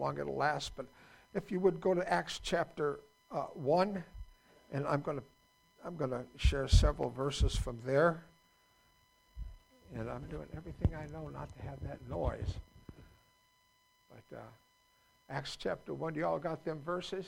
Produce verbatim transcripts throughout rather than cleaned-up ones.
long it'll last, but if you would go to Acts chapter uh, one, and I'm going to I'm going to share several verses from there, and I'm doing everything I know not to have that noise. But uh, Acts chapter one, you all got them verses?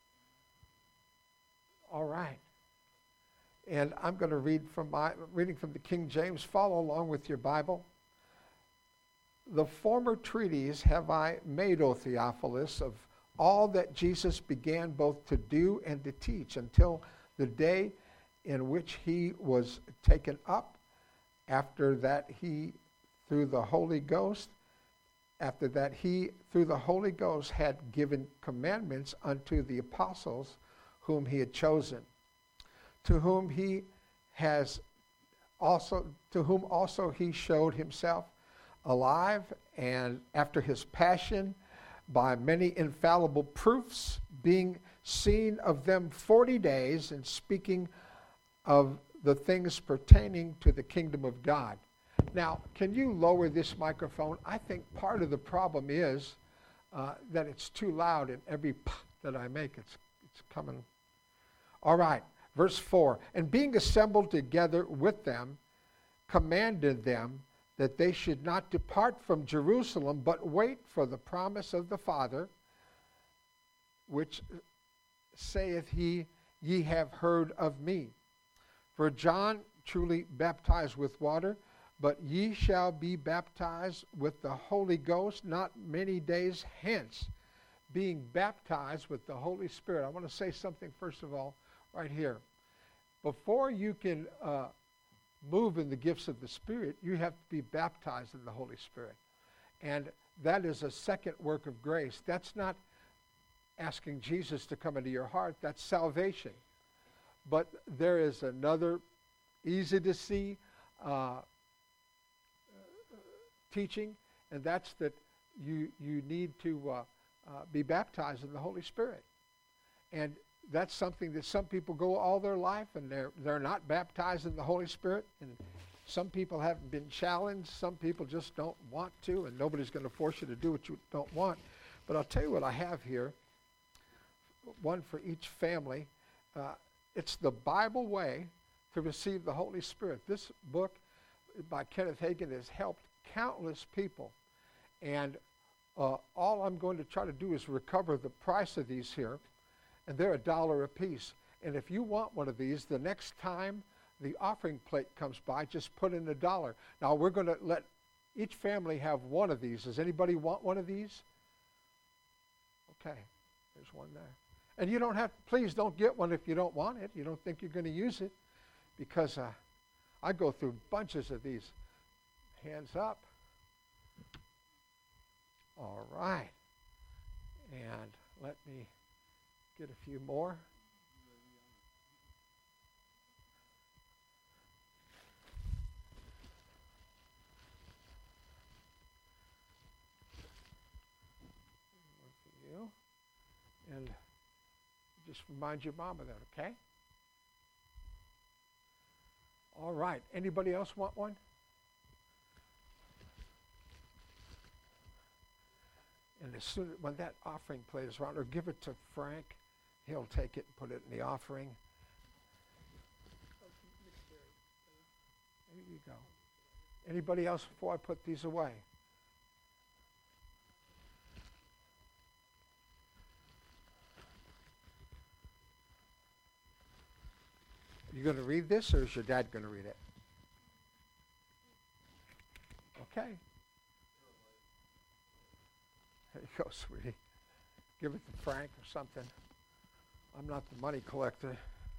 All right. And I'm going to read from my reading from the King James. Follow along with your Bible. The former treatise have I made, O Theophilus, of all that Jesus began both to do and to teach until the day in which he was taken up, after that he, through the Holy Ghost, after that he, through the Holy Ghost, had given commandments unto the apostles whom he had chosen, to whom he has also, to whom also he showed himself alive, and after his passion, by many infallible proofs, being seen of them forty days, and speaking of the things pertaining to the kingdom of God. Now, can you lower this microphone? I think part of the problem is uh, that it's too loud, and every p that I make, it's, it's coming. All right, verse four. And being assembled together with them, commanded them that they should not depart from Jerusalem, but wait for the promise of the Father, which saith he, ye have heard of me. For John truly baptized with water, but ye shall be baptized with the Holy Ghost not many days hence, being baptized with the Holy Spirit. I want to say something first of all right here. Before you can uh, move in the gifts of the Spirit, you have to be baptized in the Holy Spirit. And that is a second work of grace. That's not asking Jesus to come into your heart. That's salvation. But there is another easy to see uh, teaching, and that's that you you need to uh, uh, be baptized in the Holy Spirit. And that's something that some people go all their life and they're they're not baptized in the Holy Spirit. And some people haven't been challenged. Some people just don't want to, and nobody's going to force you to do what you don't want. But I'll tell you what I have here, one for each family. Uh, it's the Bible way to receive the Holy Spirit. This book by Kenneth Hagin has helped countless people. And uh, all I'm going to try to do is recover the price of these here. And they're a dollar a piece. And if you want one of these, the next time the offering plate comes by, just put in a dollar. Now, we're going to let each family have one of these. Does anybody want one of these? Okay, there's one there. And you don't have, please don't get one if you don't want it. You don't think you're going to use it. Because uh, I go through bunches of these. Hands up. All right. And let me get a few more. One for you. And just remind your mom of that, okay? All right. Anybody else want one? And as soon as when that offering plate is around, or give it to Frank, he'll take it and put it in the offering. There you go. Anybody else before I put these away? Are you going to read this, or is your dad going to read it? Okay. There you go, sweetie. Give it to Frank or something. I'm not the money collector.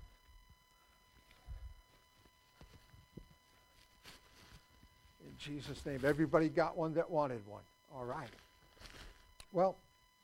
In Jesus' name. Everybody got one that wanted one. All right. Well,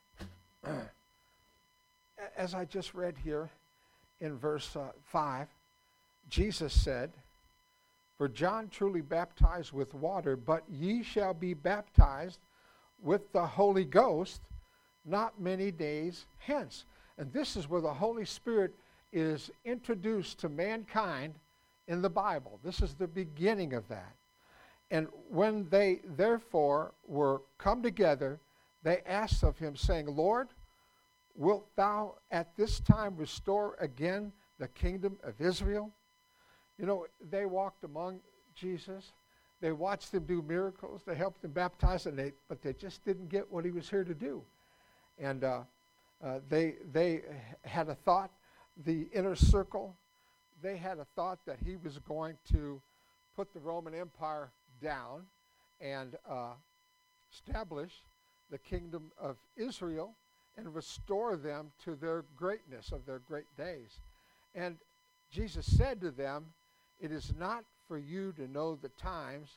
as I just read here in verse uh, five, Jesus said, for John truly baptized with water, but ye shall be baptized with the Holy Ghost not many days hence. And this is where the Holy Spirit is introduced to mankind in the Bible. This is the beginning of that. And when they therefore were come together, they asked of him, saying, Lord, wilt thou at this time restore again the kingdom of Israel? You know, they walked among Jesus. They watched him do miracles. They helped him baptize, and they, but they just didn't get what he was here to do. And uh, uh, they, they had a thought, the inner circle, they had a thought that he was going to put the Roman Empire down and uh, establish the kingdom of Israel and restore them to their greatness of their great days. And Jesus said to them, it is not for you to know the times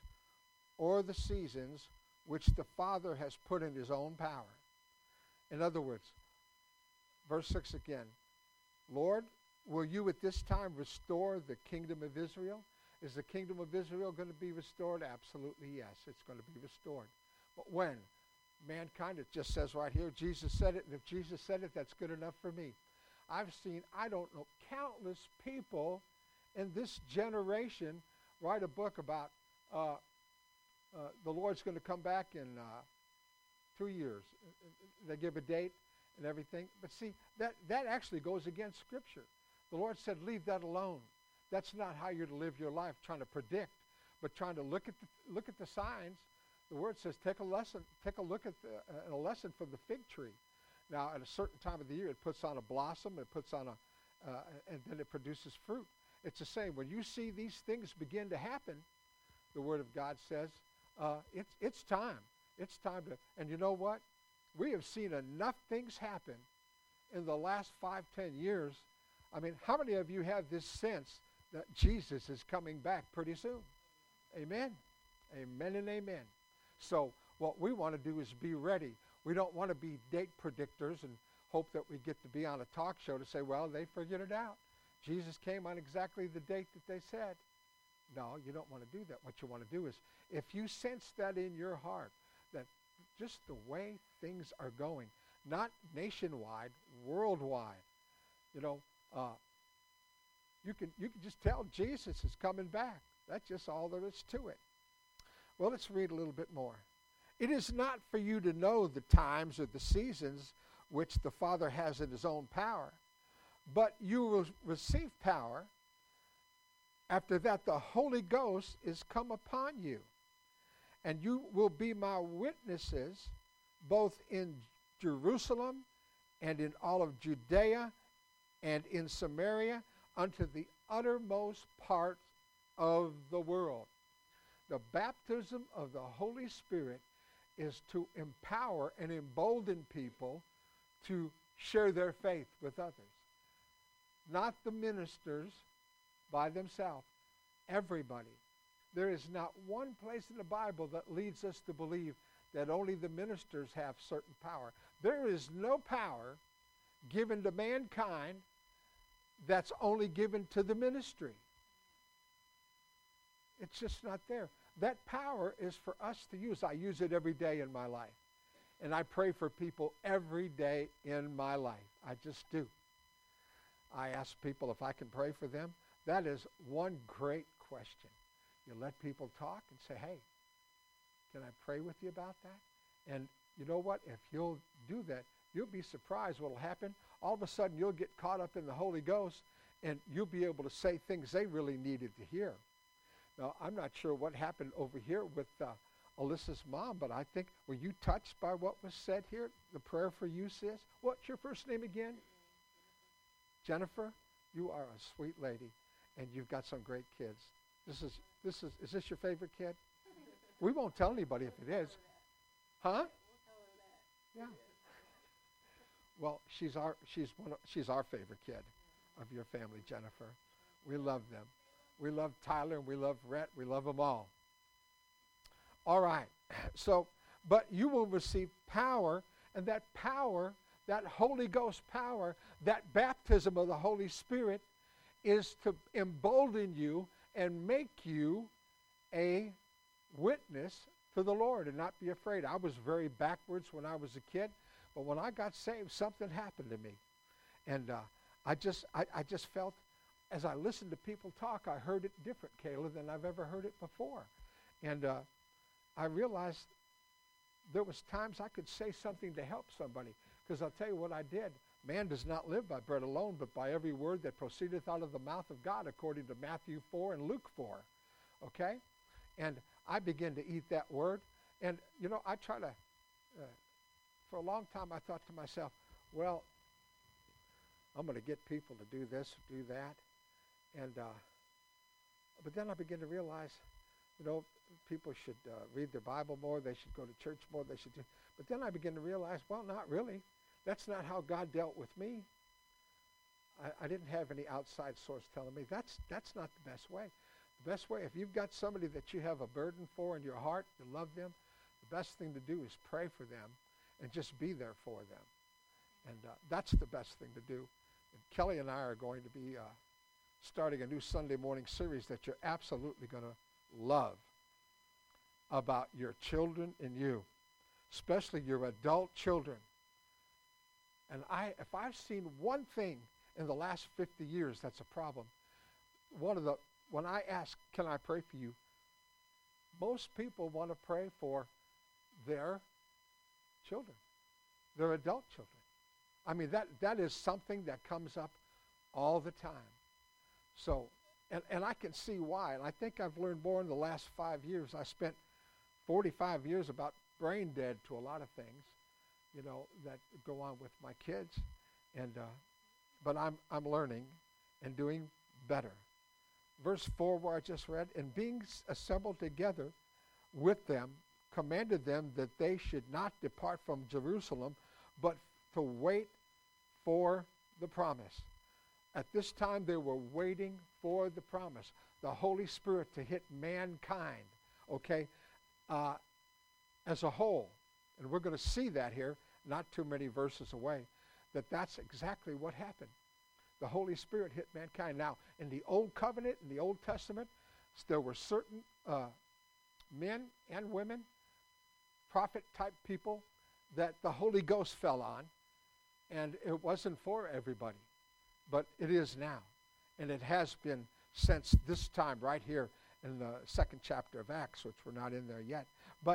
or the seasons which the Father has put in his own power. In other words, verse six again, Lord, will you at this time restore the kingdom of Israel? Is the kingdom of Israel going to be restored? Absolutely yes, it's going to be restored. But when? Mankind, it just says right here, Jesus said it, and if Jesus said it, that's good enough for me. I've seen, I don't know, countless people in this generation write a book about uh, uh, the Lord's going to come back in uh, two years. They give a date and everything. But see, that, that actually goes against Scripture. The Lord said, leave that alone. That's not how you're to live your life, trying to predict, but trying to look at the, look at the signs. The Word says, take a lesson, take a look at the, uh, a lesson from the fig tree. Now, at a certain time of the year, it puts on a blossom, it puts on a, uh, and then it produces fruit. It's the same. When you see these things begin to happen, the Word of God says, uh, it's, it's time. It's time to, and you know what? We have seen enough things happen in the last five, ten years. I mean, how many of you have this sense that Jesus is coming back pretty soon? Amen. Amen and amen. So what we want to do is be ready. We don't want to be date predictors and hope that we get to be on a talk show to say, well, they figured it out. Jesus came on exactly the date that they said. No, you don't want to do that. What you want to do is, if you sense that in your heart, that just the way things are going, not nationwide, worldwide, you know, uh, you can you can just tell Jesus is coming back. That's just all there is to it. Well, let's read a little bit more. It is not for you to know the times or the seasons which the Father has in his own power, but you will receive power. After that, the Holy Ghost is come upon you, and you will be my witnesses both in Jerusalem and in all of Judea and in Samaria unto the uttermost parts of the world. The baptism of the Holy Spirit is to empower and embolden people to share their faith with others. Not the ministers by themselves. Everybody. There is not one place in the Bible that leads us to believe that only the ministers have certain power. There is no power given to mankind that's only given to the ministry. It's just not there. That power is for us to use. I use it every day in my life. And I pray for people every day in my life. I just do. I ask people if I can pray for them. That is one great question. You let people talk and say, hey, can I pray with you about that? And you know what? If you'll do that, you'll be surprised what will happen. All of a sudden, you'll get caught up in the Holy Ghost, and you'll be able to say things they really needed to hear. Now, I'm not sure what happened over here with uh, Alyssa's mom, but I think, were you touched by what was said here? The prayer for you, sis? What's your first name again? Jennifer? You are a sweet lady, and you've got some great kids. This is, this is, is this your favorite kid? We won't tell anybody if it is. Huh? Yeah. Well, she's our, she's one of, she's our favorite kid of your family, Jennifer. We love them. We love Tyler, and we love Rhett. We love them all. All right. So, but you will receive power, and that power, that Holy Ghost power, that baptism of the Holy Spirit is to embolden you and make you a witness to the Lord and not be afraid. I was very backwards when I was a kid, but when I got saved, something happened to me. And uh, I just I, I just felt, as I listened to people talk, I heard it different, Kayla, than I've ever heard it before. And uh, I realized there was times I could say something to help somebody. Because I'll tell you what I did. Man does not live by bread alone, but by every word that proceedeth out of the mouth of God, according to Matthew four and Luke four. Okay? And I began to eat that word. And, you know, I try to, uh, for a long time I thought to myself, well, I'm going to get people to do this, do that. And, uh, but then I began to realize, you know, people should uh, read their Bible more. They should go to church more. They should do. But then I began to realize, well, not really. That's not how God dealt with me. I, I didn't have any outside source telling me. That's that's not the best way. The best way, if you've got somebody that you have a burden for in your heart, you love them, the best thing to do is pray for them and just be there for them. And uh, that's the best thing to do. And Kelly and I are going to be uh, starting a new Sunday morning series that you're absolutely going to love about your children and you, especially your adult children. And I, if I've seen one thing in the last fifty years that's a problem, one of the, when I ask, can I pray for you? Most people want to pray for their children, their adult children. I mean, that, that is something that comes up all the time. So, and, and I can see why. And I think I've learned more in the last five years. I spent forty-five years about brain dead to a lot of things, you know, that go on with my kids. And, uh, but I'm, I'm learning and doing better. Verse four, where I just read, and being assembled together with them, commanded them that they should not depart from Jerusalem, but to wait for the promise. At this time, they were waiting for the promise, the Holy Spirit to hit mankind, okay, uh, as a whole. And we're going to see that here, not too many verses away, that that's exactly what happened. The Holy Spirit hit mankind. Now, in the Old Covenant, in the Old Testament, there were certain uh, men and women, prophet-type people, that the Holy Ghost fell on, and it wasn't for everybody, but it is now. And it has been since this time right here in the second chapter of Acts, which we're not in there yet. But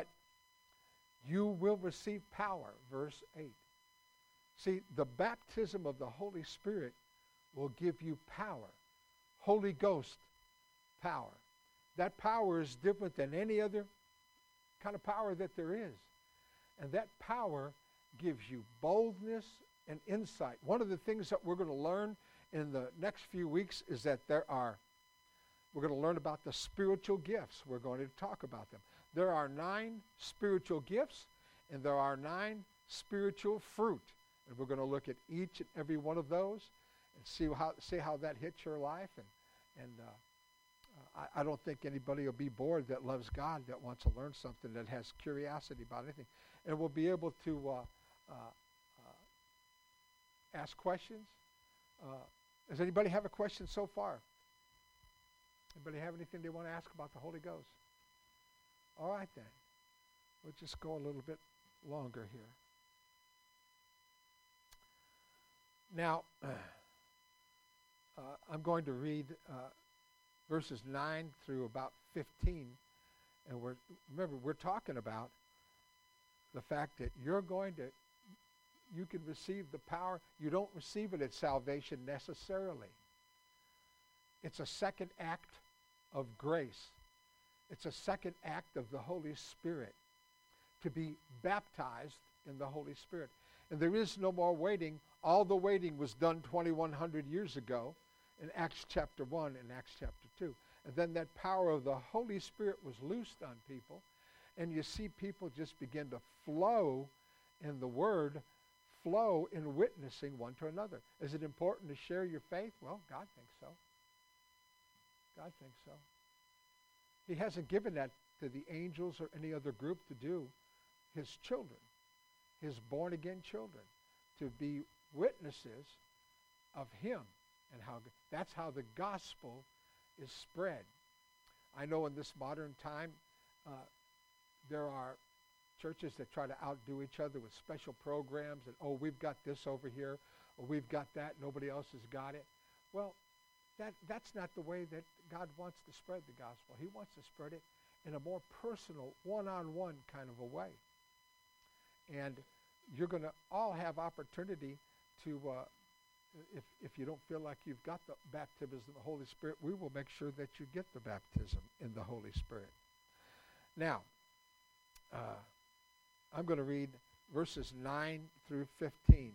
you will receive power, verse eight. See, the baptism of the Holy Spirit will give you power, Holy Ghost power. That power is different than any other kind of power that there is. And that power gives you boldness and insight. One of the things that we're going to learn in the next few weeks is that there are, we're going to learn about the spiritual gifts. We're going to talk about them. There are nine spiritual gifts, and there are nine spiritual fruit. And we're going to look at each and every one of those and see how see how that hits your life. And, and uh, I, I don't think anybody will be bored that loves God, that wants to learn something, that has curiosity about anything. And we'll be able to uh, uh, uh, ask questions. Uh, does anybody have a question so far? Anybody have anything they want to ask about the Holy Ghost? All right, then. We'll just go a little bit longer here. Now, uh, uh, I'm going to read uh, verses nine through about fifteen. And we're remember, we're talking about the fact that you're going to, you can receive the power. You don't receive it at salvation necessarily. It's a second act of grace. It's a second act of the Holy Spirit to be baptized in the Holy Spirit. And there is no more waiting. All the waiting was done twenty-one hundred years ago in Acts chapter one and Acts chapter two. And then that power of the Holy Spirit was loosed on people. And you see people just begin to flow in the Word, flow in witnessing one to another. Is it important to share your faith? Well, God thinks so. God thinks so. He hasn't given that to the angels or any other group to do. His children, his born-again children, to be witnesses of him. And how that's how the gospel is spread. I know in this modern time, uh, there are churches that try to outdo each other with special programs, and, oh, we've got this over here, or we've got that, nobody else has got it. Well, that that's not the way that God wants to spread the gospel. He wants to spread it in a more personal, one-on-one kind of a way. And you're going to all have opportunity to, uh, if, if you don't feel like you've got the baptism of the Holy Spirit, we will make sure that you get the baptism in the Holy Spirit. Now, uh, I'm going to read verses nine through fifteen.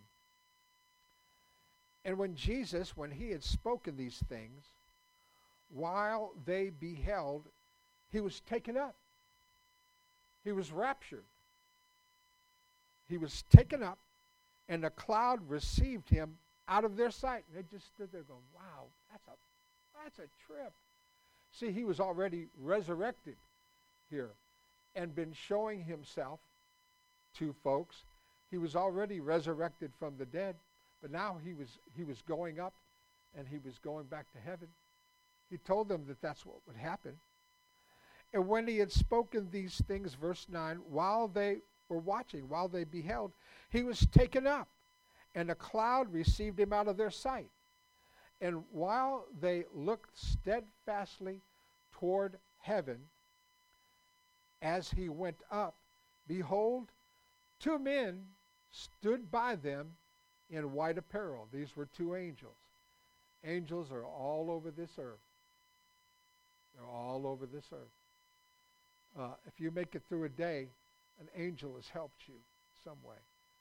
And when Jesus, when he had spoken these things, while they beheld, he was taken up. He was raptured. He was taken up, and a cloud received him out of their sight. And they just stood there going, wow, that's a, that's a trip. See, he was already resurrected here and been showing himself to folks. He was already resurrected from the dead, but now he was he was going up, and he was going back to heaven. He told them that that's what would happen. And when he had spoken these things, verse nine, while they were watching, while they beheld, he was taken up, and a cloud received him out of their sight. And while they looked steadfastly toward heaven as he went up, behold, two men stood by them in white apparel. These were two angels. Angels are all over this earth. They're all over this earth. Uh, if you make it through a day, an angel has helped you some way.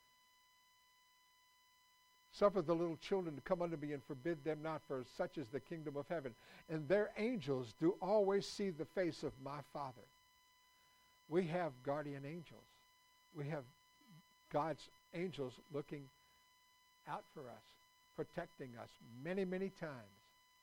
Suffer the little children to come unto me, and forbid them not, for such is the kingdom of heaven. And their angels do always see the face of my Father. We have guardian angels. We have God's angels looking out for us, protecting us many, many times.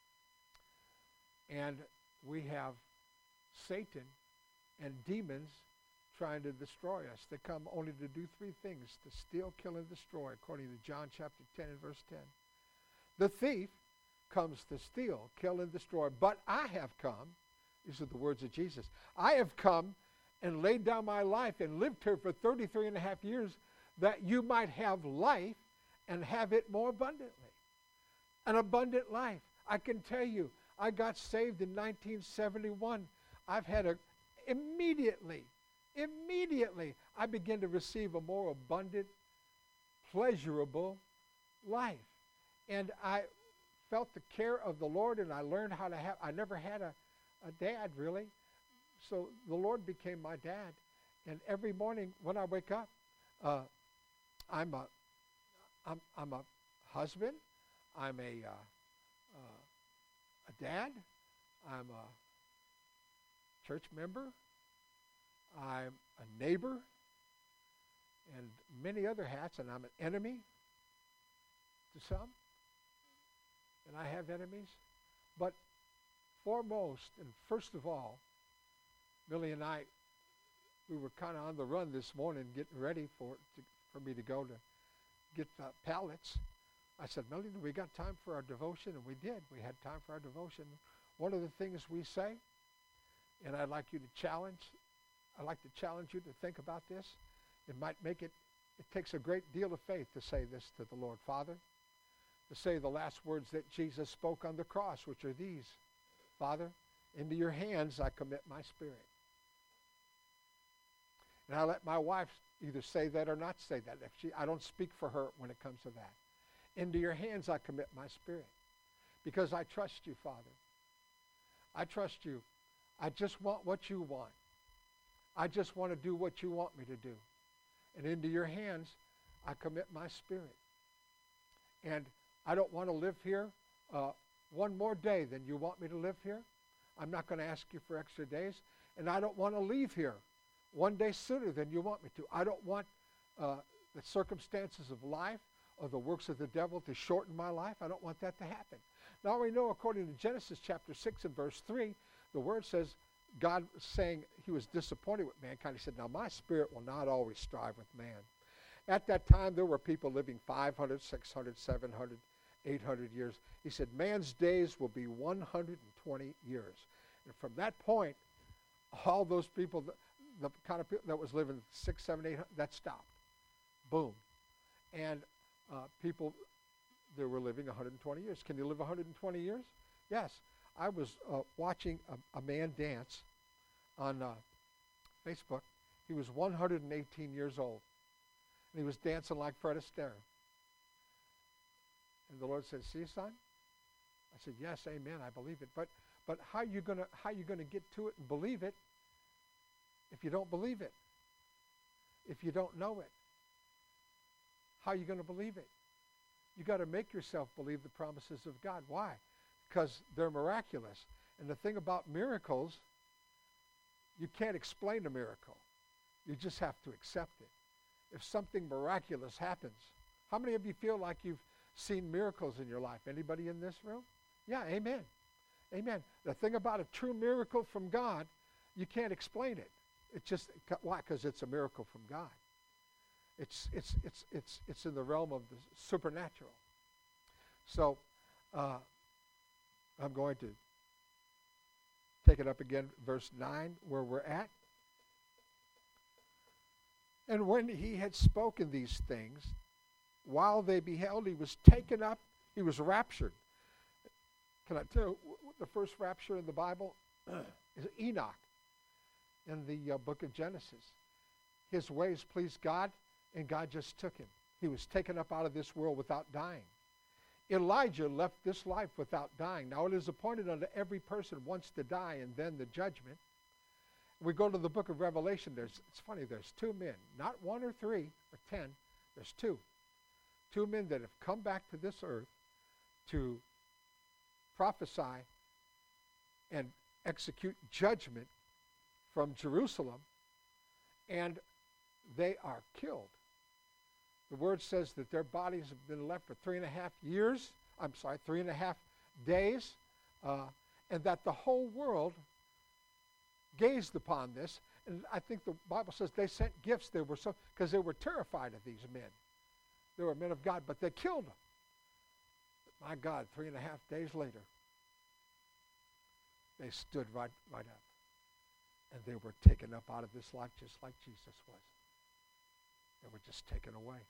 And we have Satan and demons trying to destroy us. They come only to do three things: to steal, kill, and destroy, according to John chapter ten and verse ten. The thief comes to steal, kill, and destroy. But I have come, these are the words of Jesus, I have come and laid down my life and lived here for thirty-three and a half years, that you might have life and have it more abundantly. An abundant life. I can tell you, I got saved in nineteen seventy-one. I've had a, immediately, immediately, I began to receive a more abundant, pleasurable life. And I felt the care of the Lord, and I learned how to have, I never had a, a dad, really. So the Lord became my dad. And every morning when I wake up, uh, I'm a, I'm, I'm a husband. I'm a, uh, uh, a dad. I'm a church member. I'm a neighbor, and many other hats. And I'm an enemy to some, and I have enemies. But foremost and first of all, Millie and I, we were kind of on the run this morning, getting ready for to, for me to go to get the pallets. I said, Millie, we got time for our devotion? And we did. We had time for our devotion. One of the things we say, and I'd like you to challenge, I'd like to challenge you to think about this. It might make it, it takes a great deal of faith to say this to the Lord. Father, to say the last words that Jesus spoke on the cross, which are these: Father, into your hands I commit my spirit. And I let my wife either say that or not say that. If she, I don't speak for her when it comes to that. Into your hands I commit my spirit, because I trust you, Father. I trust you. I just want what you want. I just want to do what you want me to do. And into your hands I commit my spirit. And I don't want to live here uh, one more day than you want me to live here. I'm not going to ask you for extra days. And I don't want to leave here one day sooner than you want me to. I don't want uh, the circumstances of life or the works of the devil to shorten my life. I don't want that to happen. Now we know, according to Genesis chapter six and verse three, the word says God was saying he was disappointed with mankind. He said, now my spirit will not always strive with man. At that time, there were people living five hundred, six hundred, seven hundred, eight hundred years. He said, man's days will be one hundred twenty years. And from that point, all those people, the, the kind of people that was living six, seven, eight, that stopped. Boom. And uh, people, they were living one hundred twenty years. Can you live one hundred twenty years? Yes. I was uh, watching a, a man dance on uh, Facebook. He was one hundred eighteen years old. And he was dancing like Fred Astaire. And the Lord said, see, son? I said, yes, amen, I believe it. But but how you gonna how you gonna get to it and believe it if you don't believe it? If you don't know it? How are you going to believe it? You got to make yourself believe the promises of God. Why? Because they're miraculous. And the thing about miracles, you can't explain a miracle. You just have to accept it. If something miraculous happens, how many of you feel like you've seen miracles in your life? Anybody in this room? Yeah, amen. Amen. The thing about a true miracle from God, you can't explain it. It's just, why? Because it's a miracle from God. It's it's it's it's it's in the realm of the supernatural. So uh, I'm going to take it up again, verse nine, where we're at. And when he had spoken these things, while they beheld, he was taken up, he was raptured. Can I tell you, the first rapture in the Bible is Enoch in the uh, book of Genesis. His ways pleased God, and God just took him. He was taken up out of this world without dying. Elijah left this life without dying. Now it is appointed unto every person once to die, and then the judgment. We go to the book of Revelation. There's, it's funny, there's two men, not one or three or ten. There's two. Two men that have come back to this earth to prophesy and execute judgment from Jerusalem, and they are killed. The word says that their bodies have been left for three and a half years, I'm sorry, three and a half days, uh, and that the whole world gazed upon this. And I think the Bible says they sent gifts. They were so, because they were terrified of these men. They were men of God, but they killed them. But my God, three and a half days later, they stood right, right up. And they were taken up out of this life just like Jesus was. They were just taken away.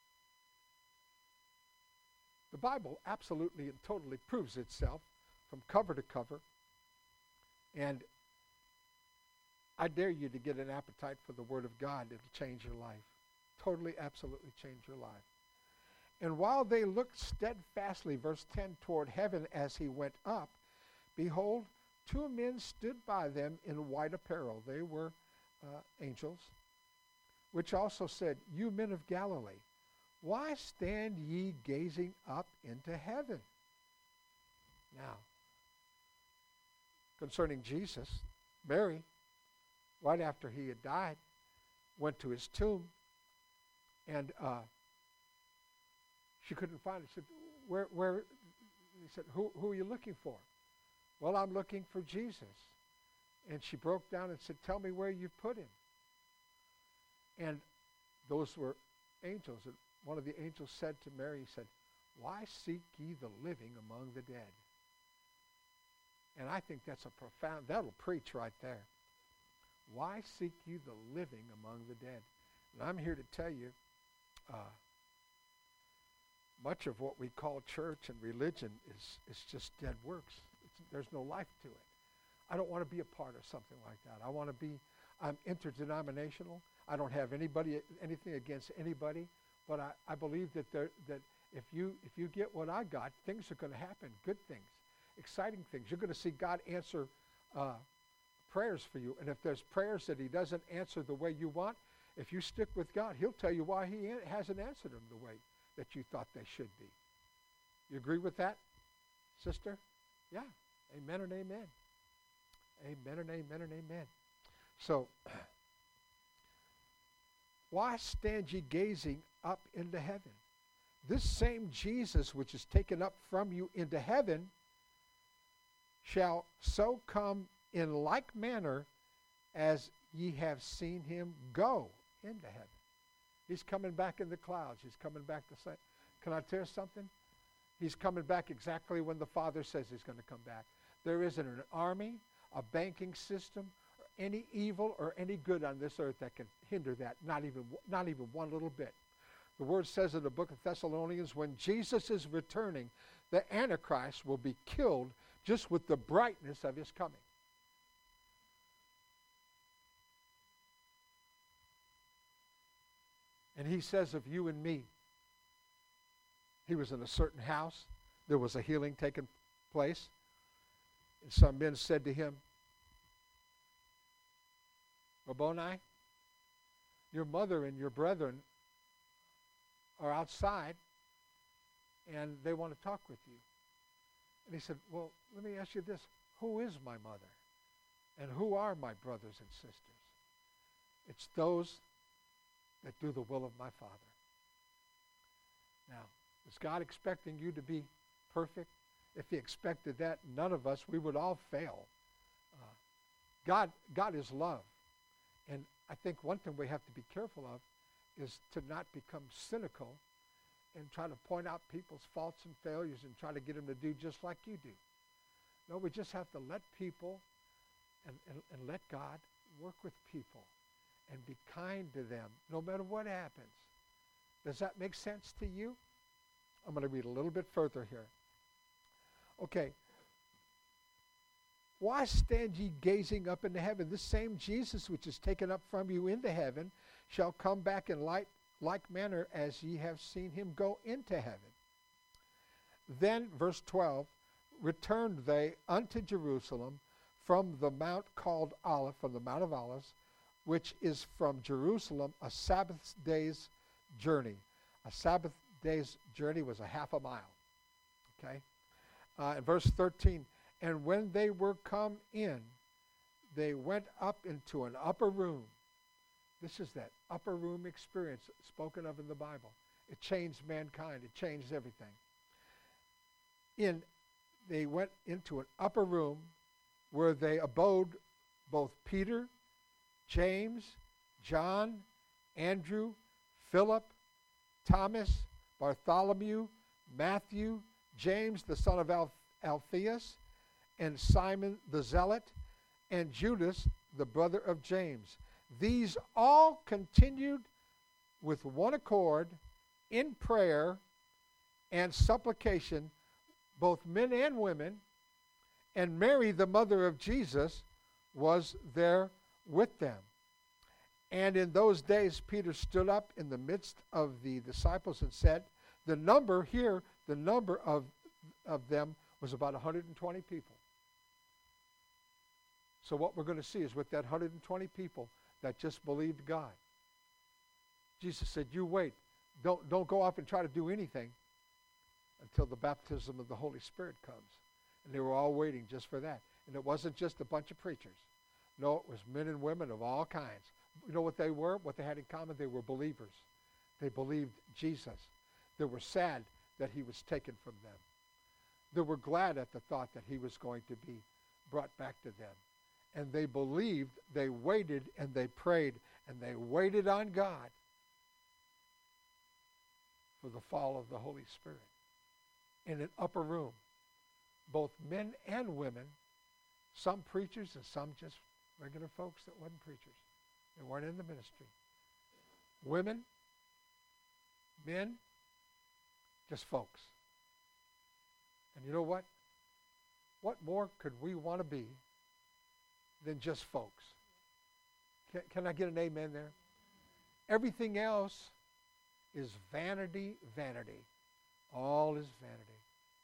The Bible absolutely and totally proves itself from cover to cover. And I dare you to get an appetite for the Word of God. It'll change your life. Totally, absolutely change your life. And while they looked steadfastly, verse ten, toward heaven as he went up, behold, two men stood by them in white apparel. They were uh, angels, which also said, you men of Galilee, why stand ye gazing up into heaven? Now, concerning Jesus, Mary, right after he had died, went to his tomb, and uh, she couldn't find it. She said, where, where, he said, who, who are you looking for? Well, I'm looking for Jesus. And she broke down and said, tell me where you put him. And those were angels. And one of the angels said to Mary, he said, why seek ye the living among the dead? And I think that's a profound, that'll preach right there. Why seek you the living among the dead? And I'm here to tell you, uh, much of what we call church and religion is, is just dead works. It's, there's no life to it. I don't want to be a part of something like that. I want to be, I'm interdenominational. I don't have anybody, anything against anybody, but I, I believe that there, that if you if you get what I got, things are going to happen, good things, exciting things. You're going to see God answer uh, prayers for you. And if there's prayers that he doesn't answer the way you want, if you stick with God, he'll tell you why he an- hasn't answered them the way that you thought they should be. You agree with that, sister? Yeah. Amen and amen. Amen and amen and amen. So, why stand ye gazing up into heaven? This same Jesus which is taken up from you into heaven shall so come in like manner as ye have seen him go into heaven. He's coming back in the clouds. He's coming back the same. Can I tell you something? He's coming back exactly when the Father says he's going to come back. There isn't an army, a banking system, or any evil or any good on this earth that can hinder that, not even, not even one little bit. The word says in the book of Thessalonians, when Jesus is returning, the Antichrist will be killed just with the brightness of his coming. And he says of you and me, he was in a certain house. There was a healing taking place. And some men said to him, Rabboni, your mother and your brethren are outside, and they want to talk with you. And he said, well, let me ask you this. Who is my mother? And who are my brothers and sisters? It's those that do the will of my Father. Now, is God expecting you to be perfect? If he expected that, none of us, we would all fail. Uh, God, God is love. And I think one thing we have to be careful of is to not become cynical and try to point out people's faults and failures and try to get them to do just like you do. No, we just have to let people and, and, and let God work with people and be kind to them no matter what happens. Does that make sense to you? I'm going to read a little bit further here. Okay. Why stand ye gazing up into heaven? This same Jesus which is taken up from you into heaven shall come back in like, like manner as ye have seen him go into heaven. Then, verse twelve, returned they unto Jerusalem from the mount called Olive, from the Mount of Olives, which is from Jerusalem a Sabbath day's journey. A Sabbath day's journey was a half a mile. Okay? Uh, in verse thirteen, and when they were come in, they went up into an upper room. This is that upper room experience spoken of in the Bible. It changed mankind. It changed everything. In, they went into an upper room where they abode both Peter, James, John, Andrew, Philip, Thomas, Bartholomew, Matthew, James, the son of Alph- Alphaeus, and Simon the Zealot, and Judas, the brother of James. These all continued with one accord in prayer and supplication, both men and women, and Mary, the mother of Jesus, was there with them. And in those days Peter stood up in the midst of the disciples and said, the number here, the number of, of them was about one hundred twenty people. So what we're going to see is with that one hundred twenty people that just believed God, Jesus said, you wait. Don't, don't go off and try to do anything until the baptism of the Holy Spirit comes. And they were all waiting just for that. And it wasn't just a bunch of preachers. No, it was men and women of all kinds. You know what they were? What they had in common? They were believers. They believed Jesus. They were sad that he was taken from them. They were glad at the thought that he was going to be brought back to them. And they believed, they waited, and they prayed, and they waited on God for the fall of the Holy Spirit. In an upper room, both men and women, some preachers and some just regular folks that weren't preachers. They weren't in the ministry. Women, men, just folks. And you know what? What more could we want to be than just folks? Can, can I get an amen there? Everything else is vanity, vanity. All is vanity.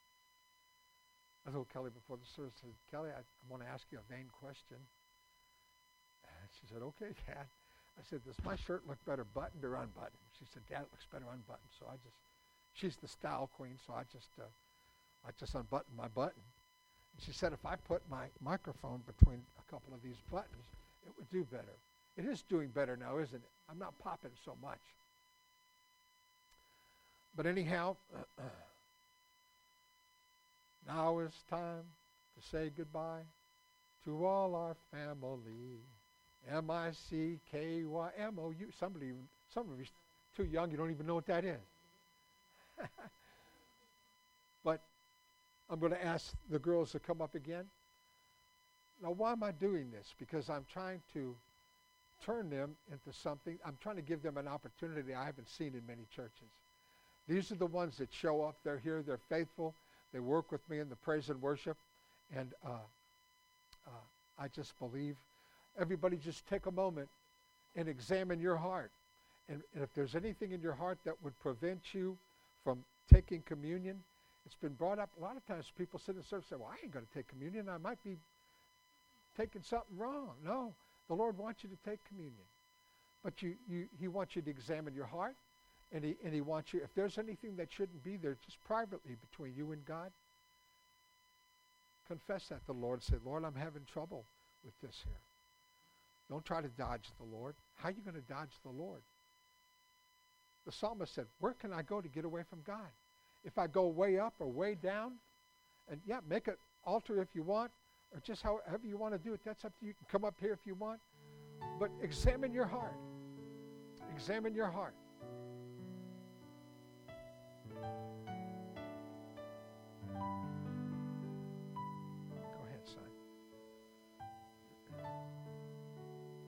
I told Kelly before the service, I said, Kelly, I, I want to ask you a vain question. And she said, okay, Dad. I said, does my shirt look better buttoned or unbuttoned? She said, Dad, it looks better unbuttoned. So I just, she's the style queen, so I just, uh, I just unbuttoned my button. And she said, if I put my microphone between a couple of these buttons, it would do better. It is doing better now, isn't it? I'm not popping so much. But anyhow, now is time to say goodbye to all our family. M I C K Y M O U. Somebody, some of you too young, you don't even know what that is. But I'm going to ask the girls to come up again. Now, why am I doing this? Because I'm trying to turn them into something. I'm trying to give them an opportunity I haven't seen in many churches. These are the ones that show up. They're here. They're faithful. They work with me in the praise and worship. And uh, uh, I just believe everybody just take a moment and examine your heart And, and if there's anything in your heart that would prevent you from taking communion, it's been brought up a lot of times. People sit in service and say, well, I ain't going to take communion. I might be taking something wrong. No, the Lord wants you to take communion. But you, you, he wants you to examine your heart, and he, and he wants you, if there's anything that shouldn't be there, just privately between you and God, confess that to the Lord. Say, Lord, I'm having trouble with this here. Don't try to dodge the Lord. How are you going to dodge the Lord? The psalmist said, where can I go to get away from God? If I go way up or way down, and yeah, make an altar if you want, or just however you want to do it, that's up to you. You can come up here if you want. But examine your heart. Examine your heart.